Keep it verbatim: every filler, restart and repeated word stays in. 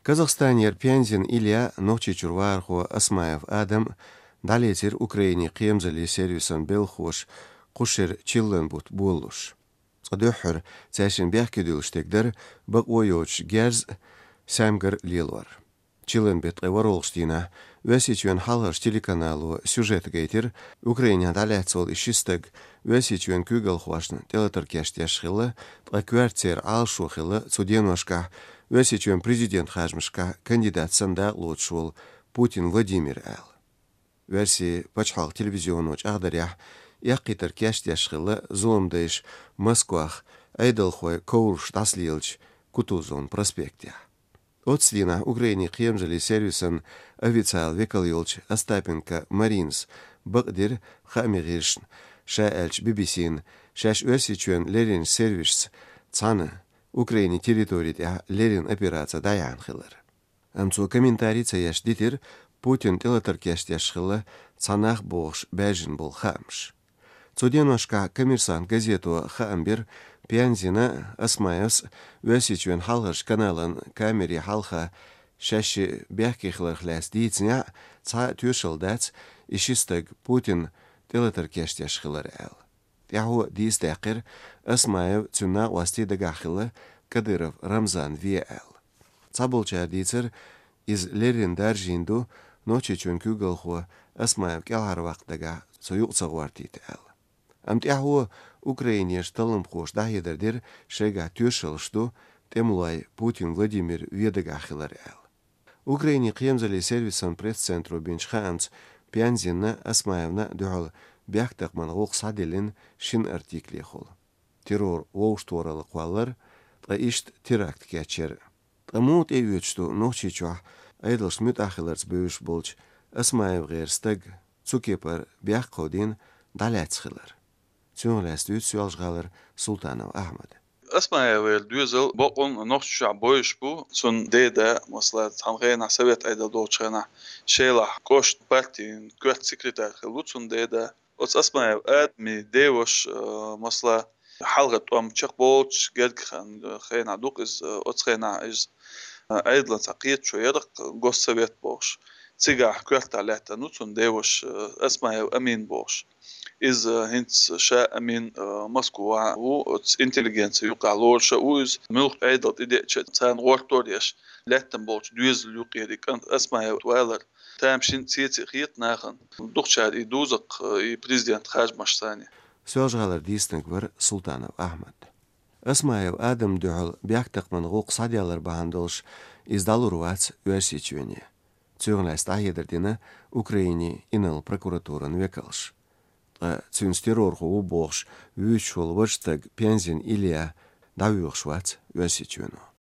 Казахстанер Пензин Илья Нохчичурварху Асмаев Адам далетер Украине қиемзали сервисан белхош қушер чилленбут болуш. Садөхір цәшін бәхкеділштегдер бұқ ойоч герз сәмгір лилвар. Чилленбет эворолштина вәсичуен халғаш телеканалу сюжет гейтер Украине далетсол ишистег вәсичуен күгілхуашны телетіркештешхілі тәквәртер алшухылы цуденошка вәсичуен президент хажмышка кандидат санда лучшул Путин Владимир әл. Вәси пачхал телевизионуч ағдарях яқитер кештешхілі зуымдайш Москвах айдылхой коурш таслилч Кутузон проспекте. Отслина Украине қиемжали сервисан официал векалилч Остапенко Маринс бұқдер хамиришн ша әлч би би син шаш өсичуен лерин сервис цаны Украине территория лерин операция даянхылыр. Амцу комментарий цаяш дитер Путин телетаркештешхылы цанах боғш бәжін бұл хамш. Цуденошка коммерсант газету хаамбер Пянзина Асмаевс вәсичуен халғыш каналын камери халха шәші бәхкихлықләс дейціне ца түйшілдәц ішістік Путин телетаркештешхылыр әл. Яху дейстәқір Асмаев цуна уасти дагахылы Кадыров Рамзан ве әл. Цабылча дейцір из лерин даржинду ночи чун күгілху Асмаев кәлғар вақтыға сойуқсығуартейті әл. Амтяху Украине шталым хош дахедердер шега тюшылшту темлай Путин Владимир ведагахилар әл. Украине қиемзали сервисан пресс-центру бенчхаамц Пянзина Асмаевна дұғал бяқтақман ғоқ саделін шин артикле хол. Террор оуштуаралы қуалар та ишт теракт кәчер. Тамут эвечту нохчичуах айдылш мүт ахиларц бөйш болч Асмаев ғерстіг цукепар бяқ қодин даляцхилар. Цюнгләсті үтсуалжғалар Султанов Ахмад. Асмаев düzel bokun nokçuşa boyuş bu. Son deyde mesela tanğayna Sovet ayda doğçana şeyla koş partiyin köt sekreter Lutsun deyde. Ots Asmaev admi devoş mesela halgat om çık bolç gelkhan khayna duqiz ots khayna iz aydla taqiyet şoyadık gos Sovet boş. Sigah köt talata Lutsun devoş Asmaev amin boş. Iz hints şa amin Moskva u intelligensiya yuqalorşa uz mulk aydat ide çan ortoriyaş latten bolç düz yuqedik Asmaev twalar tamşin siyasi xiyet naxın duqçar iduzaq prezident hajmaşsani Sözgalar distinq var Sultanov Ahmad. Asmaev adam düğül biyaqtaqman qoq sadyalar bahandılş izdalurvats ösiçveni. Цюнгләс тахедердина Украине инал прокуратуран векалш. Цюнстерорху у бохш вючул вырштаг Пензин Илья давюхшвац весичвену.